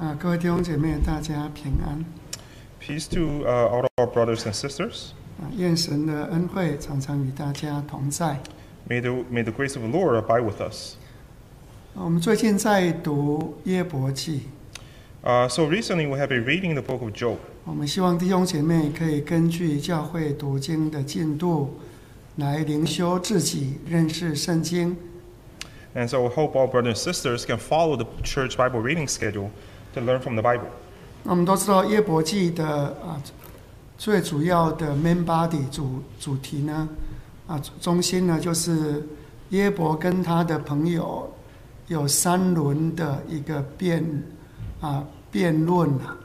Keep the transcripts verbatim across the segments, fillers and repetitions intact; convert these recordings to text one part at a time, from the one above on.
啊，各位弟兄姐妹，大家平安。 Peace to uh, all our brothers and sisters. 啊，愿神的恩惠常常与大家同在。 May the, may the grace of the Lord abide with us. 啊我们最近在读约伯记， Uh, so recently we have been reading the book of Job. 我们希望弟兄姐妹可以根据教会读经的进度，来灵修自己，认识圣经。 And so we hope all brothers and sisters can follow the church Bible reading schedule to learn from the Bible. 那我们都知道约伯记的啊最主要的 main body 主主题呢，啊中心呢就是约伯跟他的朋友有三轮的一个辩啊辩论啊。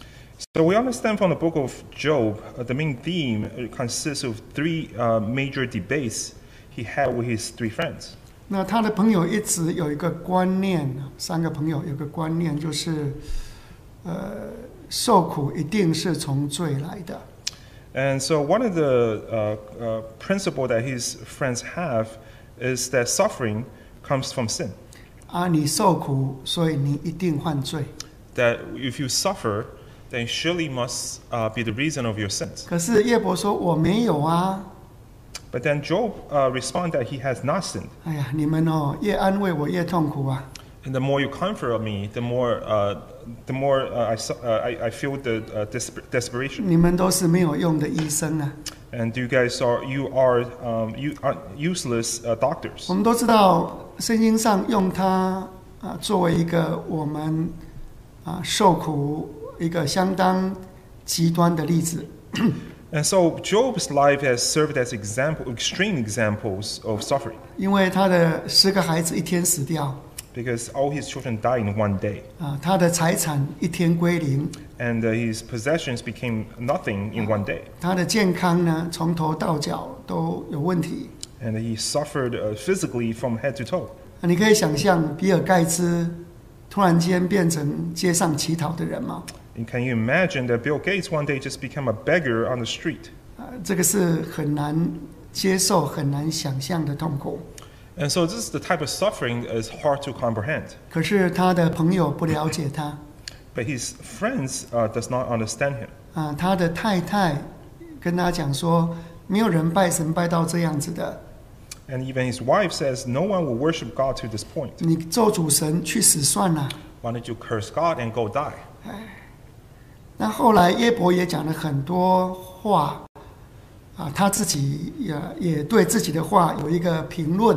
So we understand from the book of Job, uh, the main theme consists of three uh, major debates he had with his three friends. 那他的朋友一直有一个观念，三个朋友有个观念就是，呃，受苦一定是从罪来的。 And so one of the uh, uh, principle that his friends have is that suffering comes from sin. 啊，你受苦，所以你一定犯罪。 That if you suffer, then surely must uh, be the reason of your sins. 可是约伯说我没有啊。 But then Job uh, responded that he has not sinned. 哎呀，你们哦，越安慰我越痛苦啊。 And the more you comfort me, the more, uh, the more uh, I, su- uh, I, I feel the uh, desper- desperation. 你们都是没有用的医生啊。 And you guys are, you are, um, you are useless uh, doctors. 我们都知道圣经上用它啊作为一个我们啊受苦一个相当极端的例子。 And so Job's life has served as example, extreme examples of suffering. 因为他的十个孩子一天死掉， Because all his children died in one day. 啊，他的财产一天归零， And uh, his possessions became nothing in one day. 他的健康呢从头到脚都有问题。 And he suffered uh, physically from head to toe. 啊你可以想象比尔盖茨突然间变成街上乞讨的人吗？ And can you imagine that Bill Gates one day just became a beggar on the street? 啊，这个是很难接受、很难想象的痛苦。 And so this is the type of suffering that is hard to comprehend. 可是他的朋友不了解他， But his friends uh, does not understand him. 啊，他的太太跟他讲说，没有人拜神拜到这样子的， And even his wife says, no one will worship God to this point. 你咒主神去死算了。 Why don't you curse God and go die? 那后来约伯也讲了很多话，啊，他自己也也对自己的话有一个评论。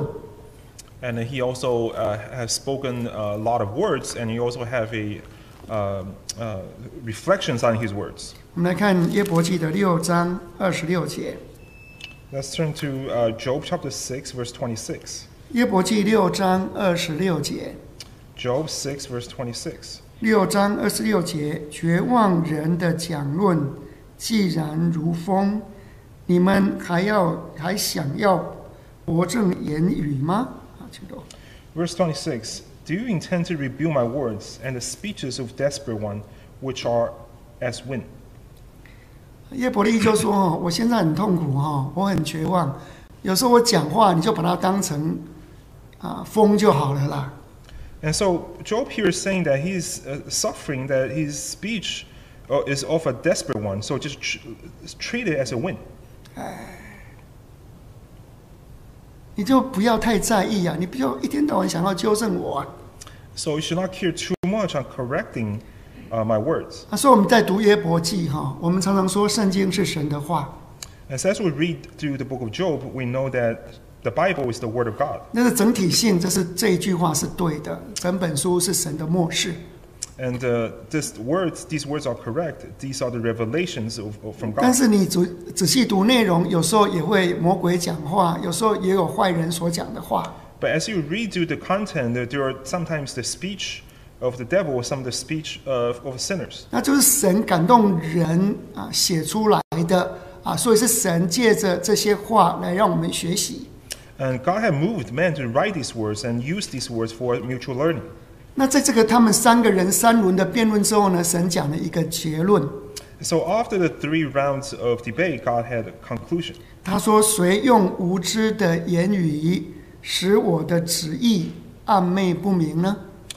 And he also uh, has spoken a lot of words, and he also have a uh, uh, reflections on his words. 我们来看约伯记的六章二十六节。 Let's turn to uh, Job chapter six, verse twenty-six. 约伯记六章二十六节。 Job six, verse twenty-six. 六章二十六节，绝望人的讲论既然如风，你们还要还想要驳正言语吗？啊，请读。 Verse twenty-six. Do you intend to rebuke my words and the speeches of desperate one, which are as wind? 约伯利就说：“哦，我现在很痛苦哈，我很绝望。有时候我讲话，你就把它当成啊风就好了啦。 And so Job here is saying that he's uh, suffering, that his speech uh, is of a desperate one. So just tr- treat it as a wind. 你就不要太在意啊，你不要一天到晚想要纠正我啊。 So you should not care too much on correcting uh, my words. 啊，所以我们在读约伯记哈，我们常常说圣经是神的话， And so as we read through the book of Job, we know that the Bible is the word of God. 那是整体性，这是这一句话是对的，整本书是神的默示。 And uh, this words, these words are correct. These are the revelations of, of, from 但 God. 是你仔仔细读内容，有时候也会魔鬼讲话，有时候也有坏人所讲的话。 But as you read through the content, there, there are sometimes the speech of the devil or some of the speech of, of sinners. 那就是神感动人啊写出来的啊，所以是神借着这些话来让我们学习。 And God had moved men to write these words and use these words for mutual learning. 那在这个他们三个人三轮的辩论之后呢，神讲了一个结论。 So after the three rounds of debate, God had a conclusion. 他说：“谁用无知的言语使我的旨意暗昧不明呢？”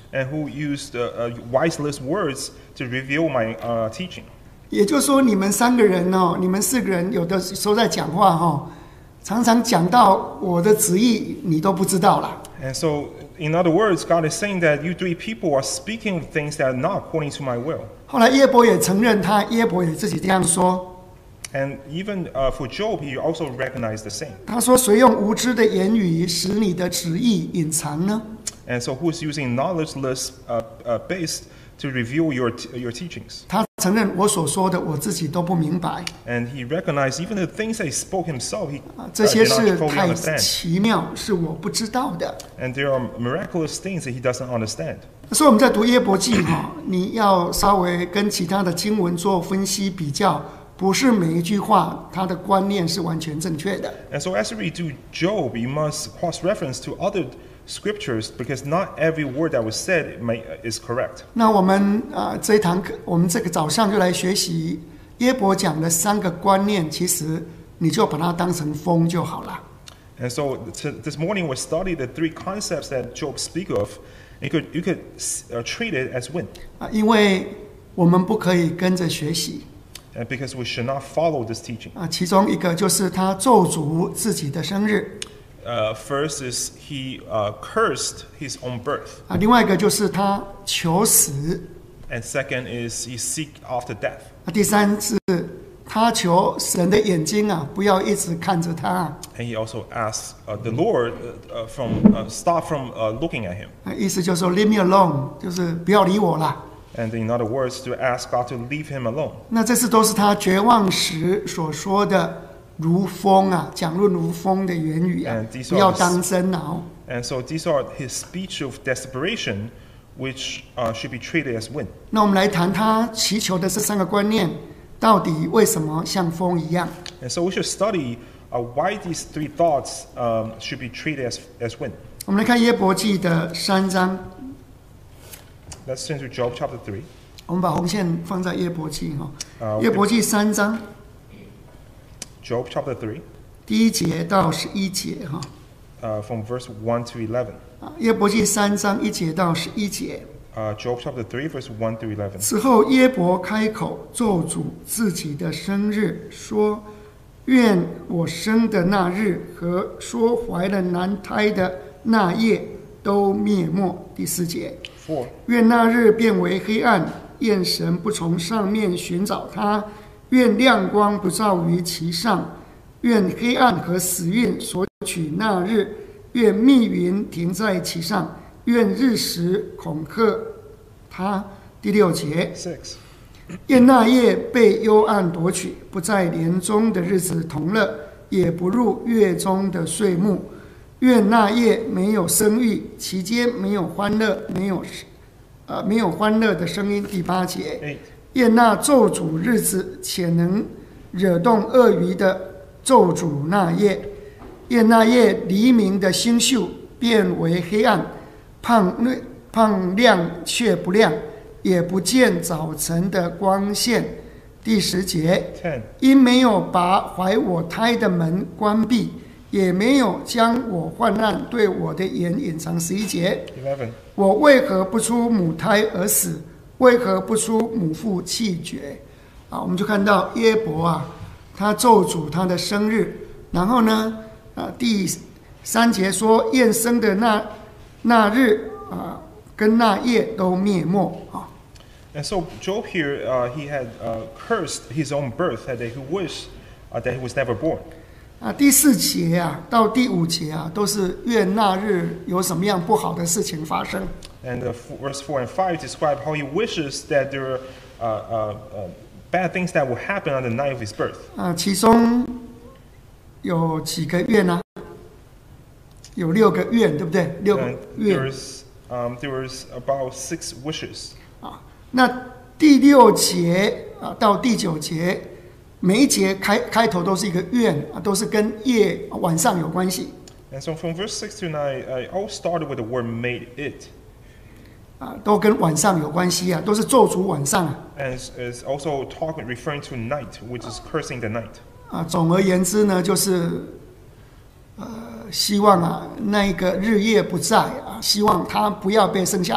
and who used uh, uh, wiseless words to reveal my uh, teaching. 也就是说，你们三个人哦，你们四个人有的时候在讲话哦，常常讲到我的旨意，你都不知道啦。 And so, in other words, God is saying that you three people are speaking of things that are not according to my will. 后来耶伯也承认他，耶伯也自己这样说。 And even uh, for Job, he also recognized the same. 他说：“谁用无知的言语使你的旨意隐藏呢？” And so, who is using knowledgeless uh, uh, base to reveal your t- your teachings? 他承认我所说的我自己都不明白。 And he recognized even the things that he spoke himself, he 啊， uh, 这些 did 是 not fully 太 understand. 奇妙，是我不知道的。 And there are miraculous things that he doesn't understand. 所以我们在读耶伯记哈，你要稍微跟其他的经文做分析比较，不是每一句话它的观念是完全正确的。 And so, as we do Job, you must cross reference to other scriptures because not every word that was said may, is correct. 那我们啊、呃、这一堂课，我们这个早上就来学习耶伯讲的三个观念，其实你就把它当成风就好了。 And so, to, this morning we studied the three concepts that Job speak of. You could you could uh, treat it as wind. 啊，因为我们不可以跟着学习 And because we should not follow this teaching. 啊。其中一个就是他咒诅自己的生日 Uh, first is he uh, cursed his own birth. 啊，另外一个就是他求死 And second is he seeked after death. 啊，第三是他求神的眼睛啊，不要一直看着他 And he also asked uh, the Lord uh, uh, from uh, stop from uh, looking at him. 啊，意思就是说 leave me alone，就是不要理我啦。 And in other words, to ask God to leave him alone. 那这次都是他绝望时所说的如风啊，讲论如风的言语啊 And，these 不要 are 当真啊、哦。 And so these are his speech of desperation, which uh, should be treated as wind. 那我们来谈他祈求的这三个观念，到底为什么像风一样？ And so we should study uh, why these three thoughts um, should be treated as, as wind. 我们来看耶伯记的三章， Let's turn to Job chapter three. 我们把红线放在耶伯记哈、 啊耶伯记三章 Job chapter three, 第一节到十一节哈、 uh, from verse one to eleven. 啊，耶伯记三章一节到十一节。 Uh, Job chapter three, verse one through eleven. 此后耶伯开口咒诅自己的生日，说：“愿我生的那日和说怀了男胎的那夜都灭没。”第四节， Four. 愿那日变为黑暗，愿神不从上面寻找他，愿亮光不照于其上，愿黑暗和死运所取那日，愿密云停在其上，愿日食恐吓他。第六节， Six. 愿那夜被幽暗夺取，不在年中的日子同乐，也不入月中的岁暮。愿那夜没有生育，其间没有欢乐，没有呃没有欢乐的声音。第八节， Eight. 愿那咒诅日子且能惹动鳄鱼的咒诅那夜，愿那夜黎明的星宿变为黑暗，胖胖亮却不亮，也不见早晨的光线。第十节， Ten. 因没有把怀我胎的门关闭，也没有将我患难对我的眼隐藏。十一节， Eleven. 我为何不出母胎而死？为何不出母腹气绝？啊，我们就看到耶伯啊，他咒诅他的生日，然后呢，啊，第三节说，验生的那那日啊，跟那夜都灭没啊。 And so Job here, uh, he had uh, cursed his own birth, that he wished uh, that he was never born. 啊，第四节啊到第五节啊，都是愿那日有什么样不好的事情发生。 And uh, f- verse four and five describe how he wishes that there are uh, uh, uh, bad things that will happen on the night of his birth. 啊，其中有几个愿呢、啊？有六个愿，对不对？六个 And 愿 there's, um, there was about six wishes. 啊。那第六节啊到第九节，每一节开开头都是一个愿啊，都是跟夜晚上有关系 And so from verse six to nine, I all started with the word made it. 啊，都跟晚上有关系啊，都是咒诅晚上啊。 And it's, it's also talking, referring to night, which is cursing the night. 啊，总而言之呢，就是呃，希望啊，那一个日夜不在啊，希望他不要被生下来，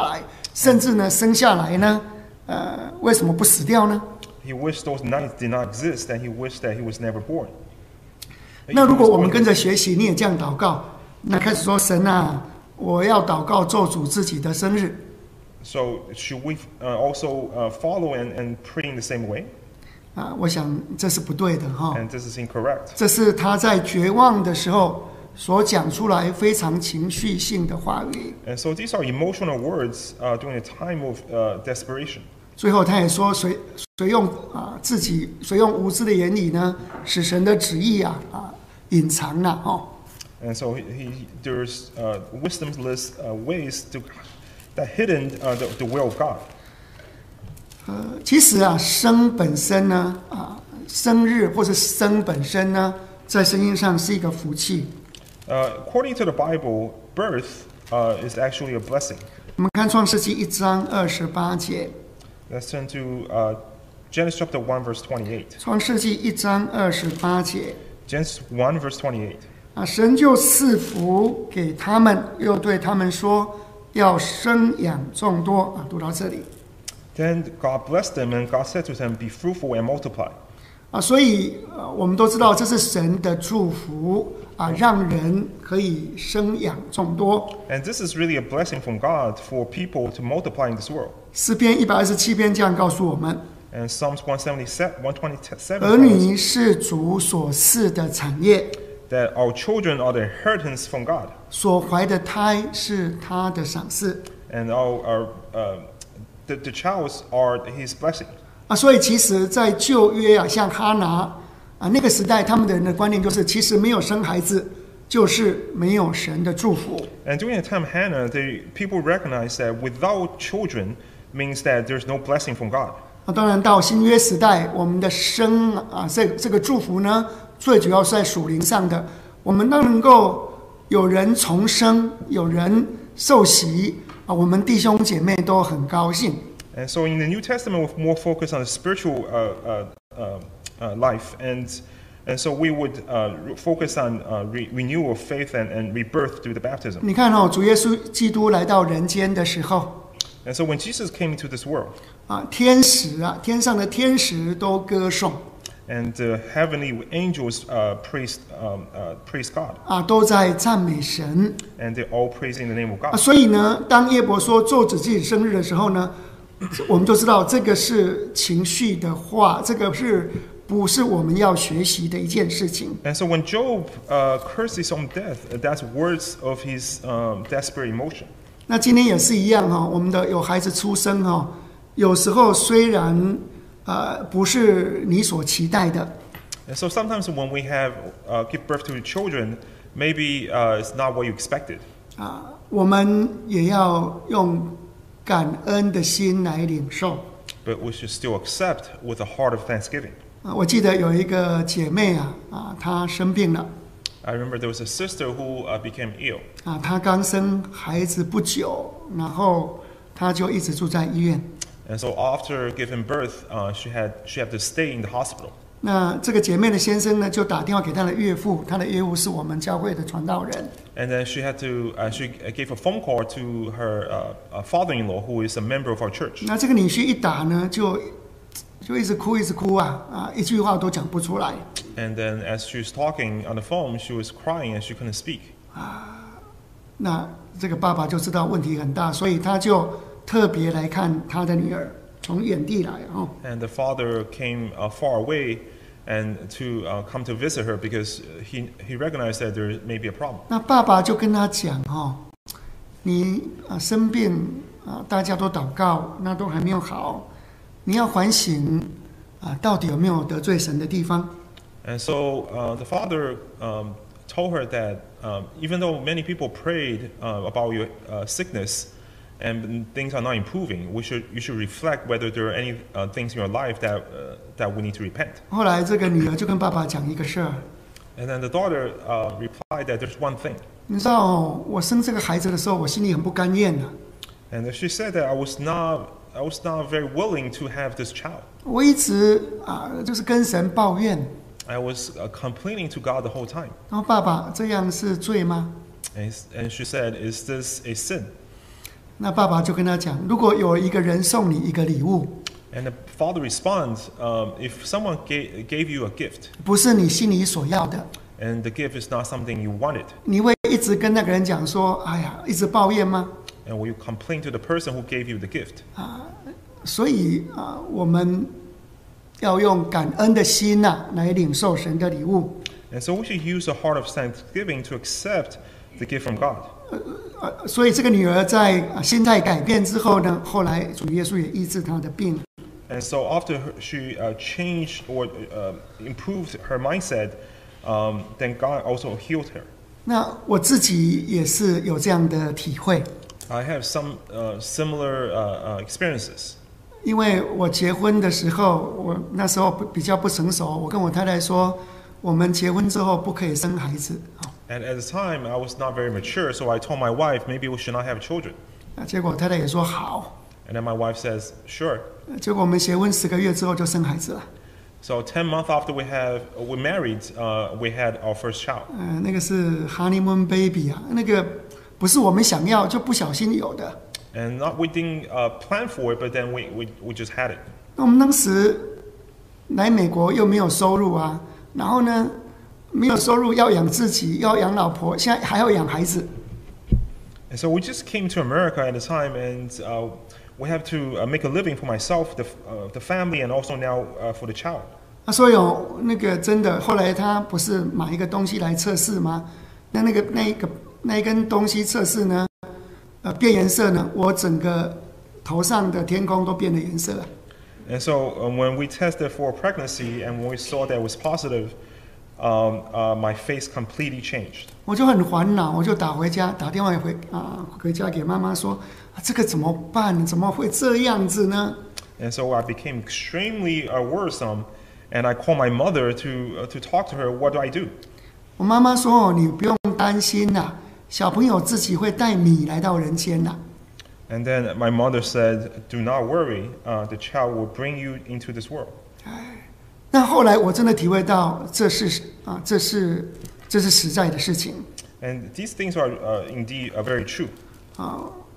甚至呢生下来呢，呃，为什么不死掉呢？ He wished those nights did not exist, and he wished that he was never born. 那如果我们跟着学习，你也这样祷告，那开始说神啊，我要祷告咒诅自己的生日。 So should we uh, also uh, follow and, and pray in the same way? 啊，我想这是不对的哈。 And this is incorrect. 这是他在绝望的时候所讲出来非常情绪性的话语。 And so these are emotional words uh, during a time of uh, desperation. 最后他也说谁谁用啊自己谁用无知的言语呢，使神的旨意啊啊隐藏了哦。 And so he, he, there's uh, wisdomless uh, ways to that hidden uh, the, the will of God. 呃，其实啊，生本身呢啊，生日或是生本身呢，在圣经上是一个福气。 Uh, according to the Bible, birth uh, is actually a blessing. 我们看创世纪一章二十八节， Let's turn to uh, Genesis chapter one, verse twenty-eight. 创世纪一章二十八节 Genesis one, verse twenty-eight. 啊，神就赐福给他们，又对他们说要生养众多啊。读到这里 Then God blessed them, and God said to them, "Be fruitful and multiply." 啊，所以呃，我们都知道这是神的祝福啊，让人可以生养众多。 And this is really a blessing from God for people to multiply in this world. 诗篇一百二十七篇这样告诉我们： And Psalms one seventy-seven, one twenty-seven 儿 tells us 女是主所赐的产业， that our children are the inheritance from God, 所怀的胎是他的赏赐 and our, our uh, the, the childs are His blessing. 啊。所以其实，在旧约啊，像哈拿啊那个时代，他们的人的观念就是，其实没有生孩子就是没有神的祝福。 And during the time of Hannah, the people recognized that without children means that there's no blessing from God. 啊，当然到新约时代，我们的生啊，这这个祝福呢，最主要是在属灵上的。我们当能够有人重生，有人受洗啊，我们弟兄姐妹都很高兴。 And so in the New Testament, we're more focused on the spiritual uh, uh, uh, uh, life, and and so we would uh, focus on uh, re- renewal of faith and, and rebirth through the baptism. 你看哦，主耶稣基督来到人间的时候 And so when Jesus came into this world, 啊，天使啊，天上的天使都歌颂 and the heavenly angels uh, praised um, uh, praised God, 啊，都在赞美神 and they're all praising the name of 啊。 God. 所以呢，当耶伯说咒诅自己生日的时候呢，我们就知道这个是情绪的话，这个是不是我们要学习的一件事情？ And so when Job uh, cursed his own death, uh, that's words of his um, desperate emotion. 那今天也是一样哈，我们的有孩子出生哈，有时候虽然呃不是你所期待的 And so sometimes when we have uh, give birth to children, maybe uh, it's not what you expected. 啊，我们也要用感恩的心来领受 But we should still accept with a heart of thanksgiving. 啊。我记得有一个姐妹啊啊，她生病了 I remember there was a sister who uh, became ill. 啊，她刚生孩子不久，然后她就一直住在医院。 And so after giving birth, uh, she had she had to stay in the hospital. 那这个姐妹的先生呢，就打电话给她的岳父，她的岳父是我们教会的传道人。 And then she had to uh, she gave a phone call to her uh, uh, father-in-law, who is a member of our church. 那这个女婿一打呢，就就一直哭，一直哭啊啊，一句话都讲不出来。 And then as she was talking on the phone, she was crying and she couldn't speak. 那这个爸爸就知道问题很大，所以他就特别来看他的女儿，从远地来哦。 And the father came uh, far away and to uh, come to visit her because he he recognized that there may be a problem. 那爸爸就跟他讲哦，你啊生病啊，大家都祷告，那都还没有好，你要反省啊，到底有没有得罪神的地方？ And so uh, the father um, told her that um, even though many people prayed uh, about your uh, sickness and things are not improving, we should you should reflect whether there are any uh, things in your life that uh, that we need to repent. 后来这个女儿就跟爸爸讲一个事儿， And then the daughter uh, replied that there's one thing. 你知道哦，我生这个孩子的时候，我心里很不甘愿的、 And she said that I was not I was not very willing to have this child. 我一直啊就是跟神抱怨， I was uh, complaining to God the whole time. 然后爸爸这样是罪吗？ And, and she said, "Is this a sin?" 那爸爸就跟他讲，如果有一个人送你一个礼物， And the father responds, um, if someone gave, gave you a gift, 不是你心里所要的， and the gift is not something you wanted, 你会一直跟那个人讲说，哎呀，一直抱怨吗？ and will you complain to the person who gave you the gift? 所以啊、呃我们要用感恩的心呐、啊、来领受神的礼物。 And so we should use a heart of thanksgiving to accept the gift from God. 呃，所以这个女儿在啊心态改变之后呢，后来主耶稣也医治她的病。 And so after her, she uh, changed or uh, improved her mindset, um, then God also healed her. 那我自己也是有这样的体会， I have some uh, similar uh, uh, experiences. 因为我结婚的时候，我那时候比较不成熟，我跟我太太说，我们结婚之后不可以生孩子。 And at the time, I was not very mature, so I told my wife maybe we should not have children. 啊，结果太太也说好。 And then my wife says, sure. 结果我们结婚十个月之后就生孩子了。 So ten months after we have we married, uh, we had our first child. 呃，那个是 honeymoon baby 啊，那个不是我们想要就不小心有的。 And not we didn't uh, plan for it, but then we, we, we just had it. 那我们当时来美国又没有收入啊，然后呢，没有收入要养自己，要养老婆，现在还要养孩子。 And so we just came to America at the time, and uh, we have to uh, make a living for myself, the, uh, the family, and also now uh, for the child. 啊，所以哦，那个真的，后来他不是买一个东西来测试吗？那那个那一个那一根东西测试呢，呃，变颜色呢，我整个头上的天空都变了颜色了。 And so uh, when we tested for pregnancy, and when we saw that it was positive, um, uh, my face completely changed. 我就很烦恼，我就打回家，打电话回啊回家给妈妈说，啊，这个怎么办？怎么会这样子呢？ And so I became extremely uh, worrisome, and I called my mother to uh, to talk to her. What do I do? 我妈妈说：“哦，你不用担心啦，小朋友自己会带米来到人间啦。” And then my mother said, "Do not worry. Uh, the child will bring you into this world." 那后来我真的体会到，这是啊，这是这是实在的事情 And these things are uh, indeed uh, very true. 啊。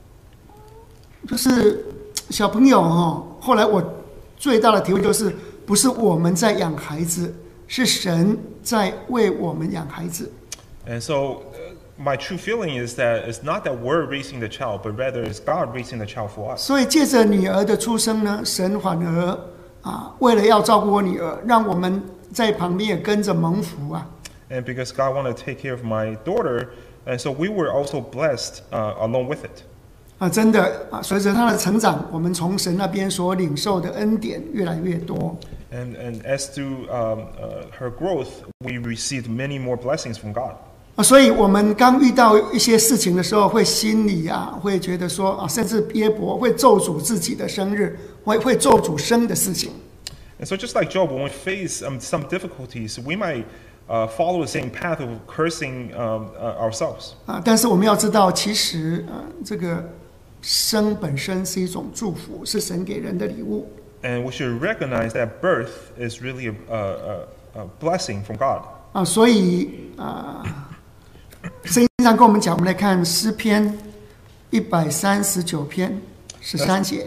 就是小朋友哦，后来我最大的体会就是，不是我们在养孩子，是神在为我们养孩子。 And so uh, my true feeling is that it's not that we're raising the child, but rather it's God raising the child for us. 所以借着女儿的出生呢，神反而啊，为了要照顾我女儿，让我们在旁边也跟着蒙福啊。 And because God wanted to take care of my daughter, and so we were also blessed uh, along with it. 啊，真的啊，随着她的成长，我们从神那边所领受的恩典越来越多。 And, and as to um, uh, her growth, we received many more blessings from God. 啊，所以我们刚遇到一些事情的时候，会心里啊，会觉得说啊，甚至耶伯会咒诅自己的生日，会会咒诅生的事情。 And so just like Job, when we face um, some difficulties, we might uh, follow the same path of cursing um, uh, ourselves. 啊，但是我们要知道，其实呃，这个生本身是一种祝福，是神给人的礼物。 And we should recognize that birth is really a, a, a blessing from God. 啊，所以啊，圣经上跟我们讲，我们来看诗篇一百三十九篇十三节。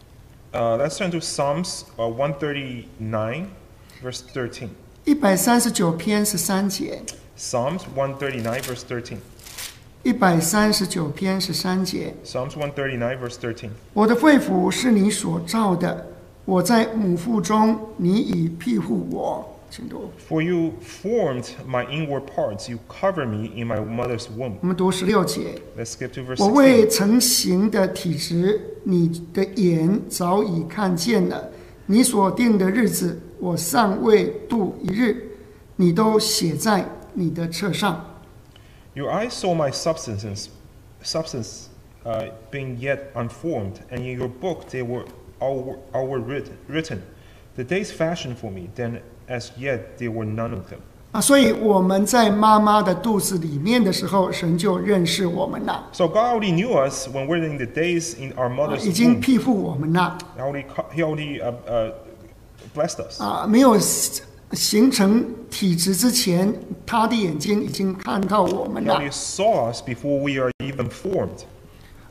Uh, let's turn to Psalms uh, one thirty-nine, verse thirteen. 一百三十九篇十三节。 Psalms one thirty-nine, verse thirteen. 一百三十九篇十三节。 Psalms one thirty-nine, verse thirteen. 我的肺腑是你所造的，我在母腹中，你已庇护我。请读。 For you formed my inward parts, you cover me in my mother's womb. 我们读十六节。 Let's skip to verse 我未 sixteen. 成形的体质，你的眼早已看见了。你所定的日子，我尚未度一日，你都写在你的册上。 Your eyes saw my substances, substance uh, being yet unformed, and in your book they were all, all were writ- written. The days fashioned for me, then as yet there were none of them. 啊，所以我们在妈妈的肚子里面的时候，神就认识我们了， So God already knew us when we're in the days in our 啊 mother's 已经 womb. 庇护我们了。 He already, co- he already uh, uh, blessed us. 啊，没有形成体质之前，他的眼睛已经看到我们 He 了。 already saw us before we are even formed.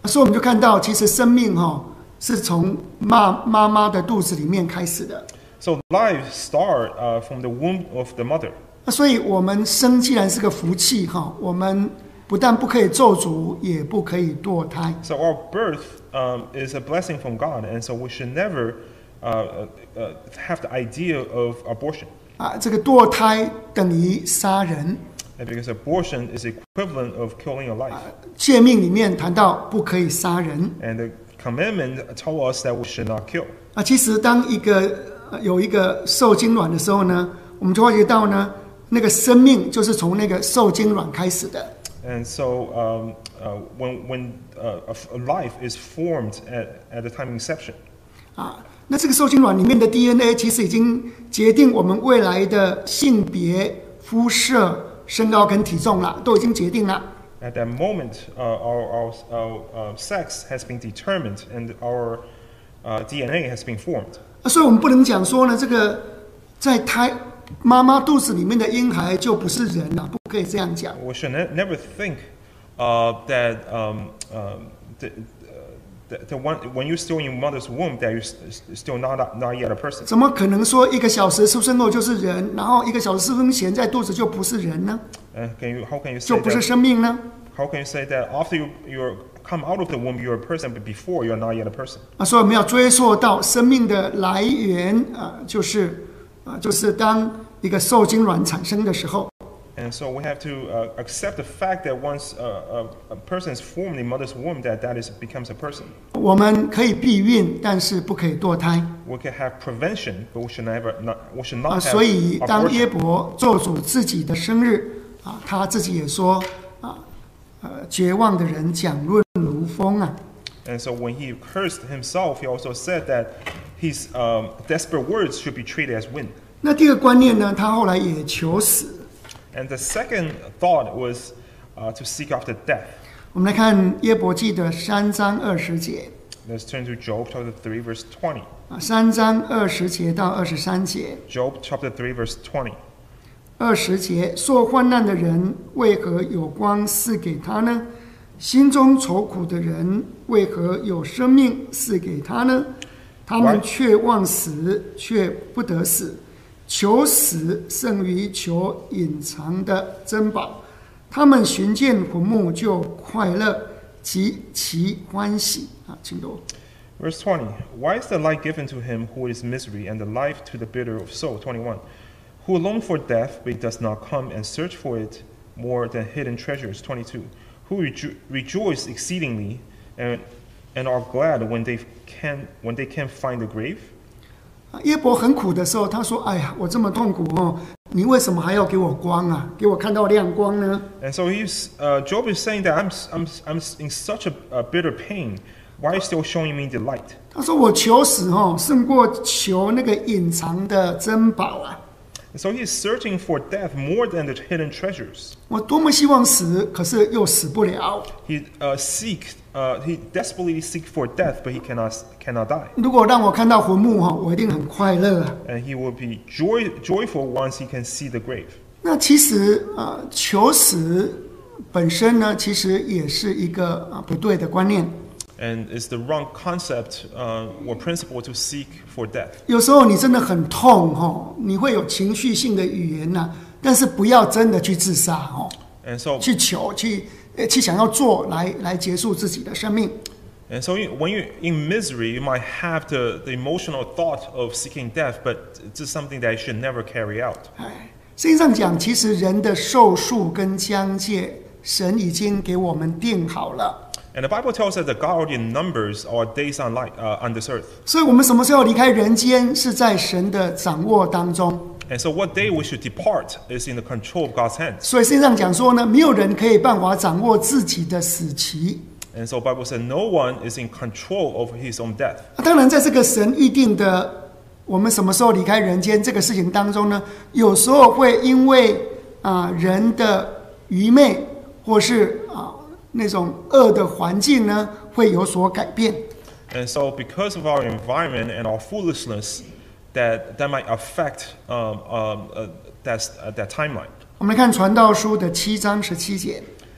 所以我们就看到，其实生命哈、哦、是从妈妈妈的肚子里面开始的。 So life start uh, from the womb of the mother. 那所以我们生既然是个福气哈、哦，我们不但不可以咒诅，也不可以堕胎。 So our birth um, is a blessing from God, and so we should never uh, uh, uh, have the idea of abortion. 啊，这个堕胎等于杀人。 And because abortion is equivalent of killing a life. 诫命里面谈到不可以杀人。 And the commandment tell us that we should not kill. 啊，其实当一个有一个受精卵的时候呢，我们就会觉到呢，那个生命就是从那个受精卵开始的。 And so um, uh, when when uh, a life is formed at at the time of inception. 啊，那这个受精卵里面的 D N A 其实已经决定我们未来的性别、肤色、身高跟体重了，都已经决定了。 At that moment, uh, our our, our uh, sex has been determined, and our uh, D N A has been formed. 所以我们不能讲说呢，这个在胎妈妈肚子里面的婴孩就不是人了，不可以这样讲。 We should ne- never think uh, that um, uh, the, the, the one, when you're still in your mother's womb, that you're still not not yet a person. 怎么可能说一个小时出生后就是人，然后一个小时出生前在肚子就不是人呢？ Uh, can you, how can you say 就不是 that? 生命呢？ How can you say that after you you're come out of the womb you're a person, but before you're not yet a person? 啊，所以我们要追溯到生命的来源啊，就是啊，就是当一个受精卵产生的时候。 And so we have to uh, accept the fact that once uh, a, a person is formed in mother's womb, that that is becomes a person. 我们可以避孕，但是不可以堕胎 We can have prevention, but we should never not we should 啊。 not have 所以当耶 abortion. 伯咒诅自己的生日啊，他自己也说啊，呃，绝望的人讲论如风啊。 And so when he cursed himself, he also said that his um, desperate words should be treated as wind. 那第二个观念呢，他后来也求死。 And the second thought was uh, to seek after death. 我们来看耶伯记的三章二十节 Let's turn to Job chapter three, verse twenty. 啊，三章二十节到二十三节。 Job chapter three, verse twenty. 二十节，受患难的人为何有光赐给他呢？心中愁苦的人为何有生命赐给他呢？他们却望死，却不得死。求死胜于求隐藏的珍宝。他们寻见坟墓就快乐，极其欢喜啊！请读。 Verse twenty. Why is the light given to him who is misery, and the life to the bitter of soul? twenty-one. Who long for death, but does not come, and search for it more than hidden treasures? twenty-two. Who rejo- rejoice exceedingly, and and are glad when they can when they can find the grave? 耶伯很苦的时候，他说：“哎呀，我这么痛苦哦，你为什么还要给我光啊？给我看到亮光呢？” And so he's uh, Job is saying that I'm I'm I'm in such a, a bitter pain. Why are you still showing me the light? 他说：“我求死哦，胜过求那个隐藏的珍宝啊！ And so he's searching for death more than the hidden treasures. 我多么希望死，可是又死不了。 He uh, seek uh, he desperately seek for death, but he cannot cannot die. 如果让我看到坟墓哈，我一定很快乐啊。” And he will be joy joyful once he can see the grave. 那其实啊、呃，求死本身呢，其实也是一个啊不对的观念。 And it's the wrong concept uh, or principle to seek for death. 有时候你真的很痛哈，你会有情绪性的语言呐、啊，但是不要真的去自杀哦， And so 去求去呃去想要做来来结束自己的生命。 and so you, when you're in misery, you might have the, the emotional thought of seeking death, but it's something that you should never carry out. 哎，圣经上讲，其实人的寿数跟疆界，神已经给我们定好了。 And the Bible tells us that God already numbers our days on, light, uh, on this earth. 所以我们什么时候离开人间，是在神的掌握当中。 And so what day we should depart is in the control of God's hands. 所以圣经上讲说呢，没有人可以办法掌握自己的死期。 And so the Bible said no one is in control of his own death. 当然，在这个神预定的我们什么时候离开人间这个事情当中呢，有时候会因为啊、呃、人的愚昧，或是啊、呃、那种恶的环境呢，会有所改变。 And so because of our environment and our foolishness, that, that might affect um, um, uh, that, uh, that timeline. 我们来看传道书的七章十七节。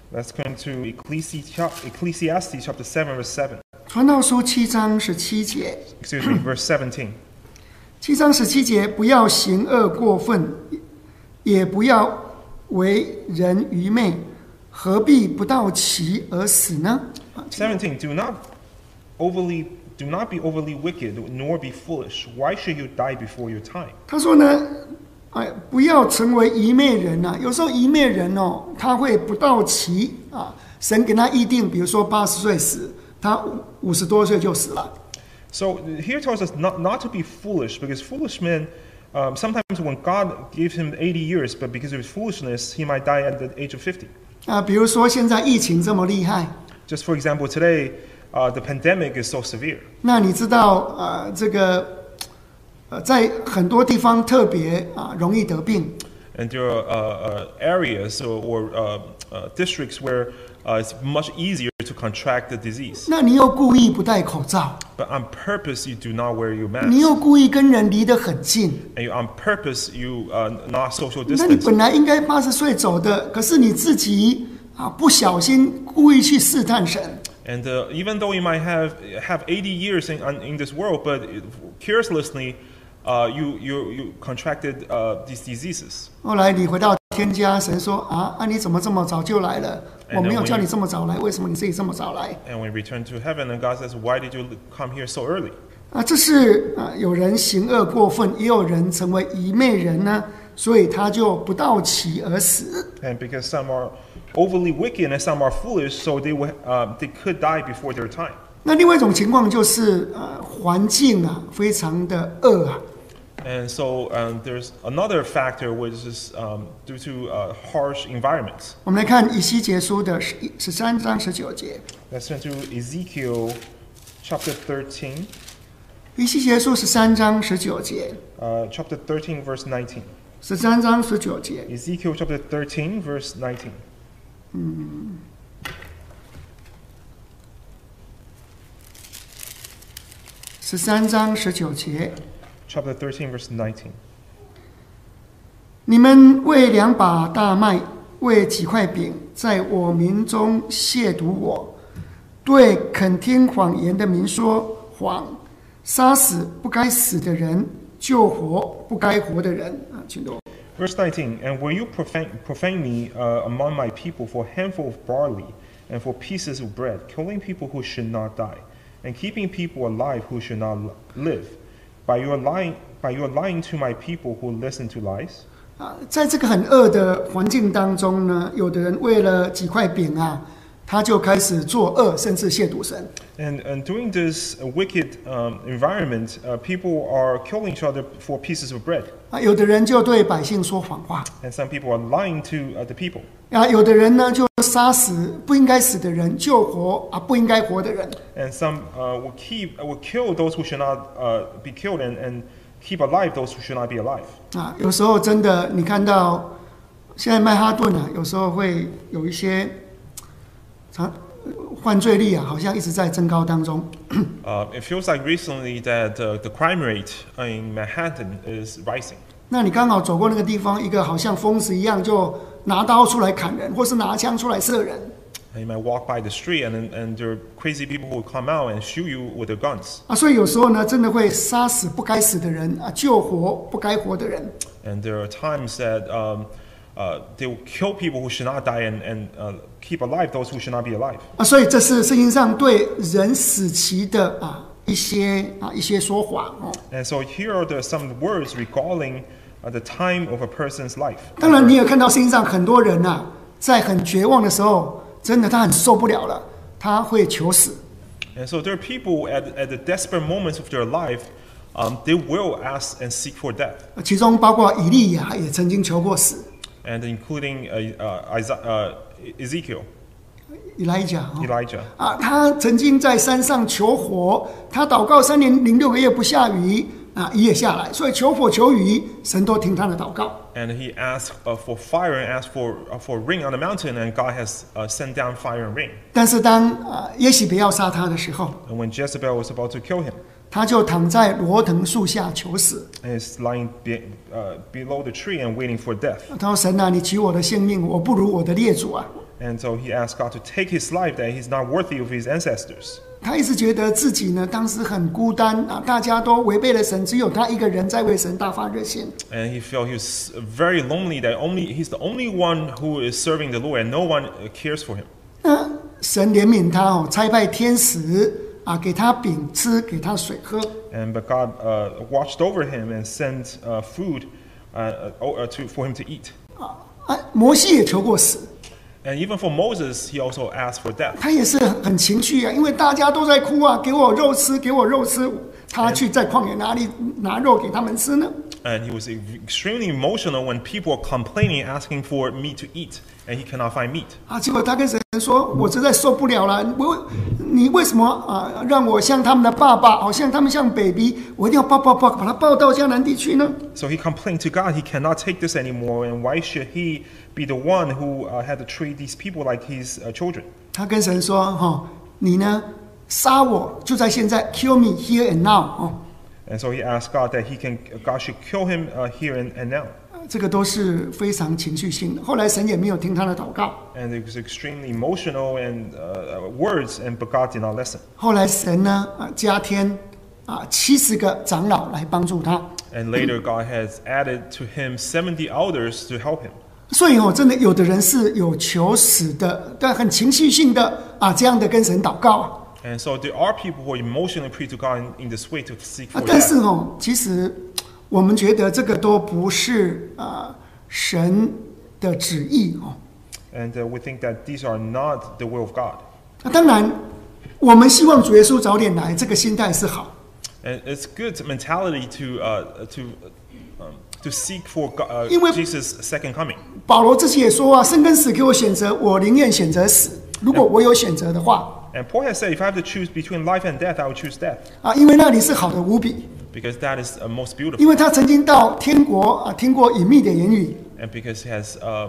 Let's turn to Ecclesiastes chapter seven, verse seven. 传道书七章十七节， Excuse me, verse seventeen. 七章十七节，不要行恶过分，也不要为人愚昧，何必不到期而死呢？ seventeen. Do not overly, do not be overly wicked, nor be foolish. Why should you die before your time? 他说呢，哎，不要成为愚昧人啊！有时候愚昧人哦，他会不到期啊，神给他预定，比如说八十岁死，他五十多岁就死了。 So here tells us not, not to be foolish, because foolish men, um, sometimes when God gives him eighty years, but because of his foolishness, he might die at the age of fifty. 啊，比如说现在疫情这么厉害， Just for example, today, uh, the pandemic is so severe. 那你知道呃，这个呃，在很多地方特别啊容易得病。 And there are uh, uh, areas or, or uh, uh, districts where uh, it's much easier to contract the disease. 那你又故意不戴口罩， But on purpose, you do not wear your 你 mask. 又故意跟人离得很近， And you, on purpose, you uh, not social 那你 distance. 本来应该八十岁走的，可是你自己啊不小心故意去试探神。 And uh, even though you might have have eighty years in, in this world, but carelessly, uh, you, you, you contracted uh, these diseases. 后来你回到天家，神说啊啊你怎么这么早就来了？我没有叫你这么早来，为什么你自己这么早来？ And we return to heaven, and God says, "Why did you come here so early?" 啊，这是啊有人行恶过分，也有人成为愚昧人呢，所以他就不到期而死。 And because some are overly wicked and some are foolish, so they will, uh, they could die before their time. 那另外一种情况就是呃环境啊非常的恶啊。 And so um, there's another factor, which is um, due to uh, harsh environments. 我们来看以西结书的十十三章十九节。 Let's turn to Ezekiel chapter thirteen. 以西结书十三章十九节， Uh, chapter thirteen, verse nineteen. 十三章十九节。 Ezekiel chapter thirteen, verse nineteen. 十三章十九节， Chapter thirteen, verse nineteen. 你们为两把大麦，为几块饼，在我民中亵渎我，对肯听谎言的民说谎，杀死不该死的人，救活不该活的人。啊，请读。 Verse nineteen, and will you profane, profane me uh, among my people for a handful of barley and for pieces of bread, killing people who should not die, and keeping people alive who should not live? By your lying, by your lying to my people who listen to lies? 啊，在这个很恶的环境当中呢，有的人为了几块饼啊，他就开始作恶，甚至亵渎神。 And, and during this wicked um, environment, uh, people are killing each other for pieces of bread. 啊，有的人就对百姓说谎话。 And some people are lying to uh, the people. 啊，有的人呢就杀死不应该死的人，救活啊不应该活的人。 And some uh, will keep will kill those who should not uh, be killed, and, and keep alive those who should not be alive. 啊，有时候真的，你看到现在曼哈顿啊，有时候会有一些常犯罪率啊，好像一直在增高当中。 Uh, it feels like recently that uh, the crime rate in Manhattan is rising. 那你刚好走过那个地方，一个好像疯子一样，就拿刀出来砍人，或是拿枪出来射人。 And you might walk by the street, and and there are crazy people who come out and shoot you with their guns. 啊，所以有时候呢，真的会杀死不该死的人啊，救活不该活的人。 And there are times that um, uh, they will kill people who should not die, and and uh, keep alive those who should not be alive. 啊，所以这是圣经上对人死期的啊一些啊一些说法哦。 And so here are the, some words recalling uh, the time of a person's life. 当然，你也看到圣经上很多人呐、啊，在很绝望的时候，真的他很受不了了，他会求死。 And so there are people at, at the desperate moments of their life, um, they will ask and seek for death. 其中包括以利亚也曾经求过死， And including uh, uh, Isa- uh, Ezekiel, 以来讲哦 Elijah. 啊，他曾经在山上求火，他祷告三年零六个月不下雨啊，雨也下来，所以求火求雨，神都听他的祷告。 And he asked uh, for fire and asked for, uh, for rain on the mountain, and God has uh, sent down fire and rain. 但是当啊耶洗别要杀他的时候， And when Jezebel was about to kill him, 他就躺在罗藤树下求死。 and he's lying be, uh, below the tree and waiting for death. 他说：“神啊，你取我的性命，我不如我的列祖啊。” And so he asked God to take his life, that he's not worthy of his ancestors. 他一直觉得自己呢，当时很孤单啊，大家都违背了神，只有他一个人在为神大发热心。 And he felt he was very lonely, that only he's the only one who is serving the Lord, and no one cares for him. 那神怜悯他哦，差派天使啊，给他饼吃，给他水喝。 And but God uh, watched over him and sent uh, food uh, uh, to, for him to eat. 啊啊，摩西也求过死。 And even for Moses, he also asked for death. 他也是很情绪啊，因为大家都在哭啊，给我肉吃，给我肉吃。他去在旷野哪里拿肉给他们吃呢？ And he was extremely emotional when people were complaining, asking for meat to eat, and he cannot find meat. 啊，结果他跟神说：“我实在受不了了，我你为什么啊让我像他们的爸爸，好像他们像 baby， 我一定要抱抱抱，把他抱到迦南地去呢？” So he complained to God he cannot take this anymore, and why should he be the one who uh, had to treat these people like his uh, children? 他跟神说：“哈、哦，你呢杀我，就在现在 ，kill me here and now。”哦。 And so he asked God that he can, God should kill him uh, here and, and now. 这个都是非常情绪性的。后来神也没有听他的祷告。 And it was extremely emotional and uh, words, and but God did not listen. 后来神呢啊加添啊七十个长老来帮助他。 And later God has added to him seventy elders to help him. 所以哦，真的有的人是有求死的，但很情绪性的啊这样的跟神祷告啊。 And so there are people who emotionally pray to God in, in this way to seek for 啊，但 that. 是哦，其实我们觉得这个都不是啊神的旨意哦。 And uh, we think that these are not the will of God. 那当然，我们希望主耶稣早点来，这个心态是好。 And it's good mentality to uh, to um, to seek for God, uh, 因为 Jesus' second coming. 保罗自己也说啊，生跟死给我选择，我宁愿选择死。如果我有选择的话。 And Paul has said, if I have to choose between life and death, I would choose death. 啊，因为那里是好的无比。 Because that is uh, most beautiful. 因为他曾经到天国啊，听过隐秘的言语。 And because he has uh,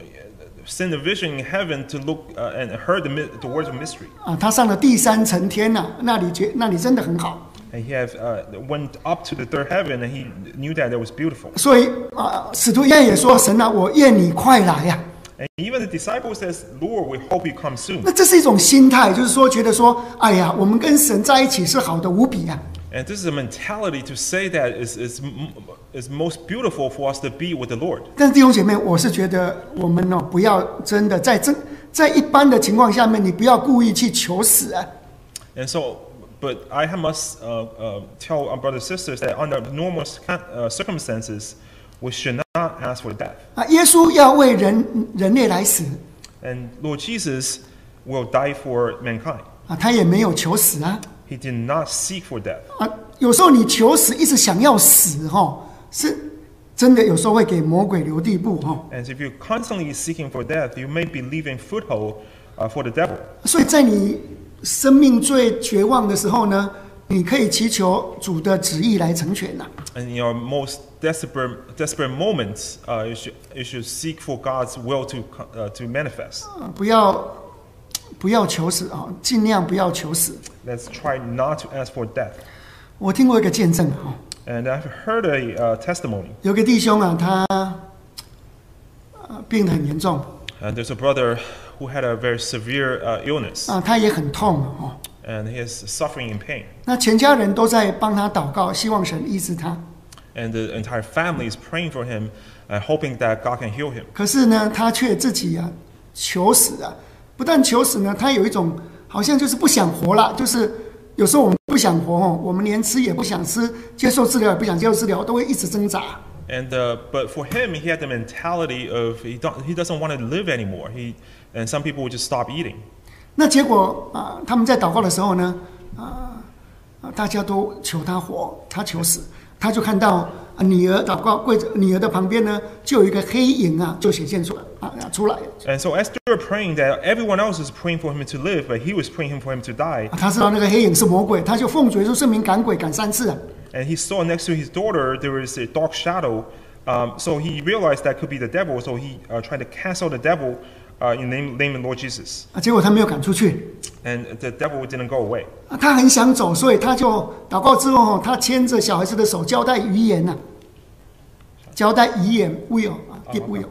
seen a vision in heaven to look uh, and heard the, the words of mystery. 啊，他上了第三层天呐、啊，那里觉那里真的很好。 And he have, uh, went up to the third heaven, and he knew that it was beautiful. 所以啊，使徒约翰也说：“神啊，我愿你快来呀、啊。” And even the disciple says, Lord, we hope you come soon. 那这是一种心态，就是说，觉得说，哎呀，我们跟神在一起是好的无比啊。 And this is a mentality to say that is, is, is most beautiful for us to be with the Lord. 但是弟兄姐妹，我是觉得我们呢、哦，不要真的在真在一般的情况下面，你不要故意去求死啊。 And so, but I must uh, uh, tell our brothers and sisters that under normal uh, circumstances, we should not ask for death. 啊，耶稣要为人人类来死 And Lord Jesus will die for mankind. 啊，他也没有求死啊。 He did not seek for death. 啊，有时候你求死，一直想要死哈、哦，是真的，有时候会给魔鬼留地步哈、哦。 And if you're constantly seeking for death, you may be leaving foothold uh, for the devil. 所以在你生命最绝望的时候呢，你可以祈求主的旨意来成全呐、啊。 And in your most desperate, desperate moments, uh, you should you should seek for God's will to uh, to manifest. 啊，不要不要求死啊，尽量不要求死。 Let's try not to ask for death. 我听过一个见证啊， And I've heard a uh, testimony. 有个弟兄啊，他呃病得很严重 And there's a brother who had a very severe uh, illness, 啊，他也很痛哦。 and he is suffering in pain. 那全家人都在帮他祷告，希望神医治他。 And the entire family is praying for him, and hoping that God can heal him. 可是呢，他却自己啊求死啊，不但求死呢，他有一种好像就是不想活了，就是有时候我们不想活哦，我们连吃也不想吃，接受治疗也不想接受治疗，都会一直挣扎。 And uh, but for him, he had the mentality of he don't, he doesn't want to live anymore. He and some people would just stop eating. 那结果啊、呃，他们在祷告的时候呢，啊、呃、啊，大家都求他活，他求死，他就看到啊女儿祷告跪着，女儿的旁边呢就有一个黑影啊，就显现出来啊出来。 And so as they were praying, that everyone else is praying for him to live, but he was praying for him to die. 他知道那个黑影是魔鬼，他就奉主耶稣圣名赶鬼赶三次啊。 And he saw next to his daughter there was a dark shadow. Um, so he realized that could be the devil. So he uh, tried to cast out the devil uh, in the name, name of Lord Jesus. 啊，结果他没有赶出去。 And the devil didn't go away. 啊，他很想走，所以他就祷告之后，他牵着小孩子的手，交代遗言呐、啊，交代遗言 will 啊 ，give will。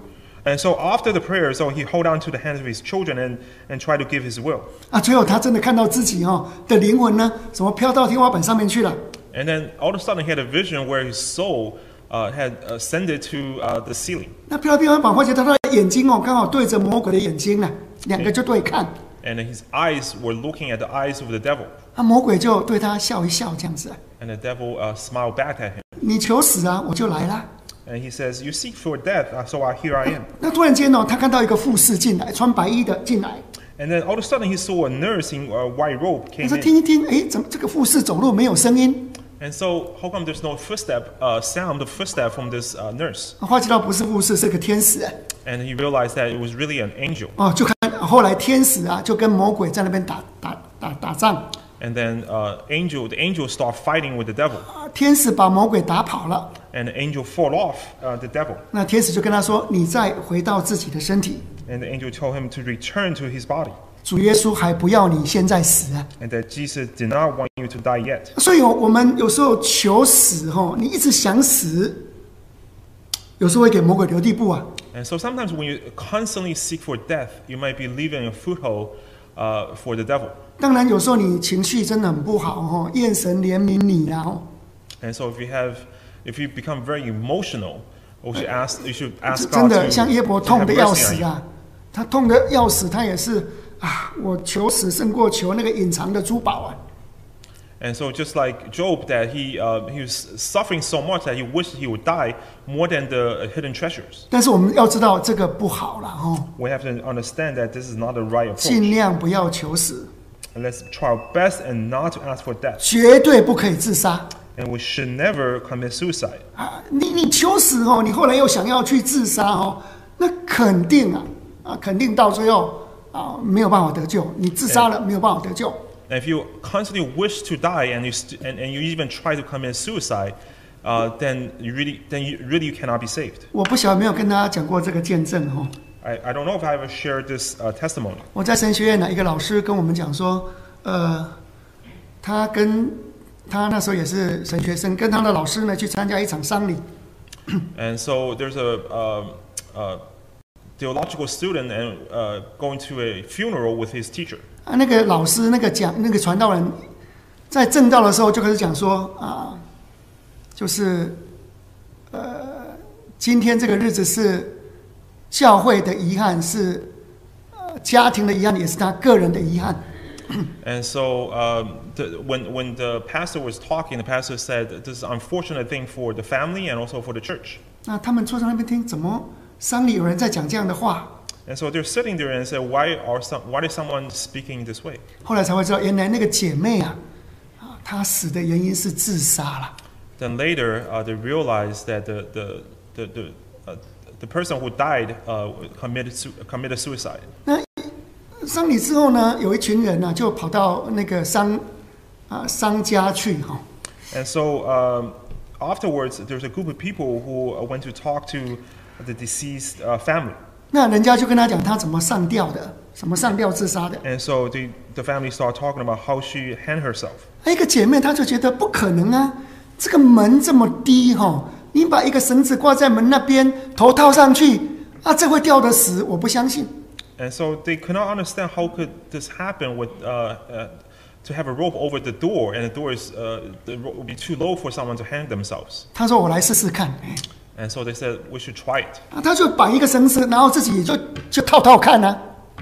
And so after the prayer, so he hold on to the hands of his children and, and try to give his will. 啊，最后他真的看到自己哈的灵魂呢，怎么飘到天花板上面去了？ And then all of a sudden he had a vision where his soul uh, had ascended to uh, the ceiling. 那飘到天花板，发觉他的眼睛哦，刚好对着魔鬼的眼睛呢，两个就对看。 And his eyes were looking at the eyes of the devil. 啊，魔鬼就对他笑一笑，这样子。 And the devil uh, smiled back at him. 你求死啊，我就来啦。 And he says, "You seek for death, so I, here I am." 那突然间哦，他看到一个护士进来，穿白衣的进来。 And then all of a sudden he saw a nurse in a white robe 他 came 说 in. 听一听，哎，怎么这个护士走路没有声音？ And so how come there's no footstep, uh, sound of footstep from this uh, nurse? 发觉到不是护士，是个天使。 And he realized that it was really an angel. 哦，就看后来天使啊，就跟魔鬼在那边打打打打仗。 And then uh, angel, the angel start fighting with the devil. 啊，天使把魔鬼打跑了。 And the angel fought off uh, the devil. 那天使就跟他说：“你再回到自己的身体。 And the angel told him to return to his body. 主耶稣还不要你现在死啊！ And that Jesus did not want you to die yet. 所以哦，我们有时候求死哦，你一直想死，有时候会给魔鬼留地步啊。 And so sometimes when you constantly seek for death, you might be leaving a foothold uh, for the devil. 当然，有时候你情绪真的很不好哦，愿神怜悯你啦哦。 And so if you have, if you become very emotional, you should ask, you should ask 真 God 的 to, 像耶伯 to 痛 have 的要 mercy 死 on you. 啊，他痛的要死，他也是啊，我求死胜过求那个隐藏的珠宝啊。 And so just like Job, that he uh, he was suffering so much that he wished he would die more than the hidden treasures. 但是我们要知道这个不好了哦， We have to understand that this is not the right 尽 approach. 量不要求死， And let's try our best and not to ask for death. 绝对不可以自杀 And we should never commit suicide. 啊！你你求死哦，你后来又想要去自杀哦，那肯定啊啊，肯定到最后啊没有办法得救，你自杀了没有办法得救。 And if you constantly wish to die and you st- and, and you even try to commit suicide, uh, then you really then you really you cannot be saved. 我不晓得有没有跟大家讲过这个见证哦。 I, I don't know if I ever shared this uh, testimony. 我在神学院呢，一个老师跟我们讲说，呃，他跟他那时候也是神学生，跟他的老师呢去参加一场丧礼。 And so there's a um, uh, theological student and uh, going to a funeral with his teacher. 啊，那个老师那个讲那个传道人，在正道的时候就开始讲说啊，就是呃，今天这个日子是教会的遗憾，是呃家庭的遗憾，也是他个人的遗憾。 And so um, the, when when the pastor was talking, the pastor said this is an unfortunate thing for the family and also for the church. 那他们坐在那边听，怎么丧礼有人在讲这样的话？ And so they're sitting there and say, why are some, why is someone speaking this way? 后来才会知道，原来那个姐妹啊，啊，她死的原因是自杀了。 Then later, uh, they realized that the the the the, uh, the person who died uh, committed su- committed suicide. 那丧礼之后呢，有一群人呢、啊、就跑到那个商啊商家去哈、哦。 And so um, afterwards, there's a group of people who went to talk to the deceased uh, family. 那人家就跟他讲他怎么上吊的，什么上吊自杀的。 And so the the family started talking about how she hanged herself. 那一个姐妹她就觉得不可能啊，这个门这么低哈、哦，你把一个绳子挂在门那边，头套上去啊，这会吊得死，我不相信。 And so they could not understand how could this happen with uh, uh, to have a rope over the door, and the door is uh, the rope would be too low for someone to hang themselves. 她说我来试试看，哎 And so they said we should try it. 啊，她就绑一个绳子，然后自己就就套套看啊。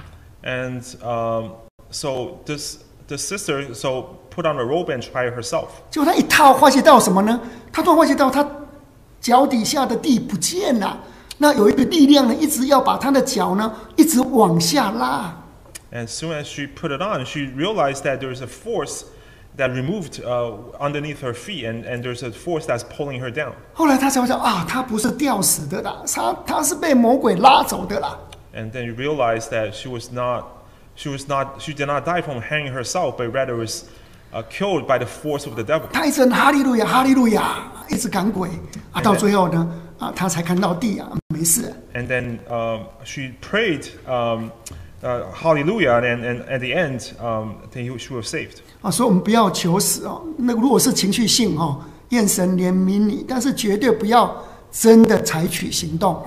And um, so this the sister so put on a rope and tried herself. 结果她一套，发现到什么呢？她突然发现到她脚底下的地不见了。 那有一个力量呢，一直要把她的脚呢，一直往下拉。 And as soon as she put it on, she realized that there is a force that removed uh, underneath her feet, and, and there's a force that's pulling her down. 后来她才会说啊，她不是吊死的啦，她她是被魔鬼拉走的啦。 And then you realize that she was not, she was not, she did not die from hanging herself, but rather was uh, killed by the force of the devil. 她一直哈利路亚，哈利路亚，一直赶鬼啊，到最后呢，啊，她才看到地啊，没事。 And then um, she prayed um, uh, hallelujah, and, and at the end, um, then she was saved. 啊，所以我们不要求死哦。那如果是情绪性哦，愿神怜悯你，但是绝对不要真的采取行动哦。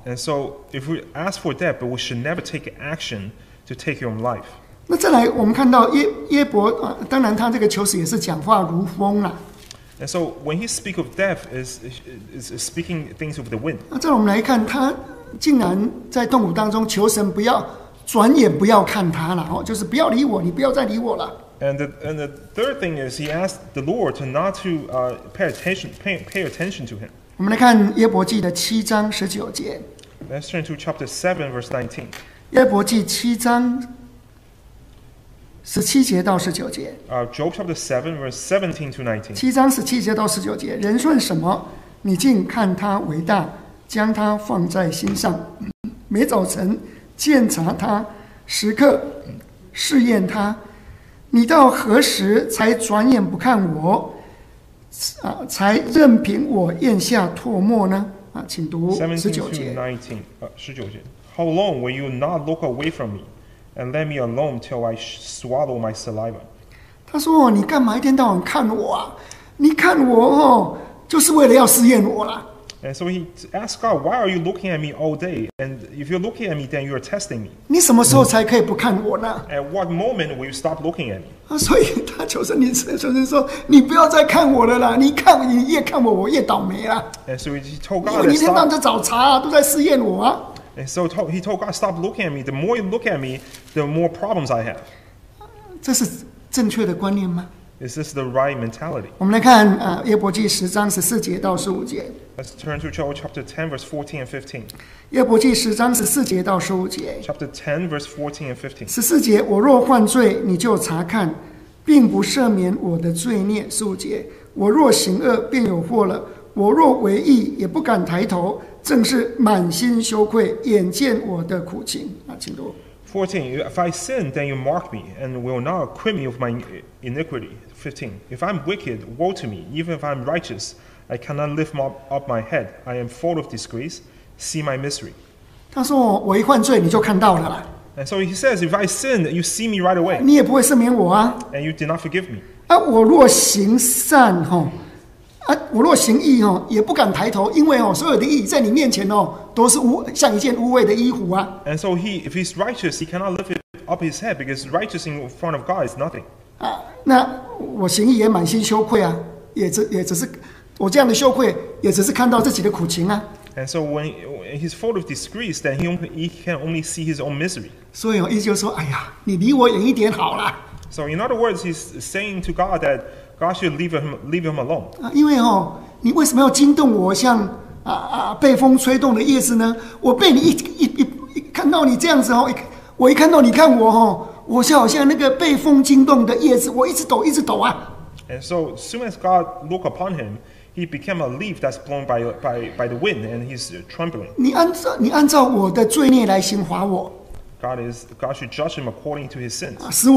And so, if we ask for that, but we should never take action to take your own life. 那再来，我们看到耶耶伯啊，当然他这个求死也是讲话如风啦。 And so, when he speaks of death, is is, is speaking things of the wind. 那再来我们来看，他竟然在痛苦当中求神不要转眼不要看他了哦，就是不要理我，你不要再理我了。 And the, and the third thing is he asked the Lord to not to uh, pay attention pay, pay attention to him. 我们来看耶伯记的七章十九节。 Let's turn to chapter seven, verse nineteen. 耶伯记七章十七节到十九节。 Uh, Job chapter seven, verse seventeen to nineteen. 七章十七节到十九节，人算什么？你竟看他为大，将他放在心上。每早晨鉴察他，时刻试验他。你到何时才转眼不看我？啊，才任凭我咽下唾沫呢？啊，请读十 seventeen 九 to 节。 nineteen. Uh, 十九节. How long will you not look away from me, and let me alone till I sh- swallow my saliva? 他说：“你干嘛一天到晚看我啊？你看我哦，就是为了要试验我啦。” And so he asked God, "Why are you looking at me all day? And if you're looking at me, then you're testing me. 你什么时候才可以不看我呢？ At what moment will you stop looking at me?" 啊，所以他求神，你求神说：“你不要再看我了啦！你看，你越看我，我越倒霉啦。 And so he told 因 God 为 that 你一天到晚 stop. 在找茬啊，都在试验我啊。” And so to- he told God, "Stop looking at me. The more you look at me, the more problems I have." 这是正确的观念吗？ Is this the right mentality? 我们来看啊，耶伯记十章十四节到十五节。 Let's turn to Job chapter ten, verse fourteen and fifteen. 耶伯记十章十四节到十五节。 Chapter ten, verse fourteen and fifteen. 十四节，我若犯罪，你就查看，并不赦免我的罪孽。十五节，我若行恶，便有祸了；我若为义，也不敢抬头，正是满心羞愧，眼见我的苦情。啊，请读。 fourteen. If I sin, then you mark me, and will not acquit me of my iniquity. fifteen. If I'm wicked, woe to me. Even if I'm righteous, I cannot lift up my head. I am full of disgrace. See my misery. 他说：“我一犯罪，你就看到了啦， And so he says, if I sin, you see me right away, 你也不会赦免我啊。 and you did not forgive me. 啊，我若行善，吼，啊，我若行义，吼，也不敢抬头，因为哦，所有的义在你面前哦，都是污，像一件污秽的衣服啊。 And so he, if he's righteous, he cannot lift it up his head because righteous in front of God is nothing. 啊，那我行义也满心羞愧啊，也只也只是我这样的羞愧，也只是看到自己的苦情啊。 And so when, when he's full of disgrace, then he, only, he can only see his own misery. 所以哦，意思就是说，哎呀，你离我远一点好啦。 So in other words, he's saying to God that God should leave him, leave him alone. 啊，因为哦，你为什么要惊动我，像啊啊被风吹动的叶子呢？我被你一一一一看到你这样子哦，一我一看到你看我哦，我就好像那个被风惊动的叶子，我一直抖一直抖啊。 And so as soon as God looked upon him, he became a leaf that's blown by, by, by the wind, and he's trembling. 你按照你按照我的罪孽来刑罚我 God is God should judge him according to his sins. 啊，使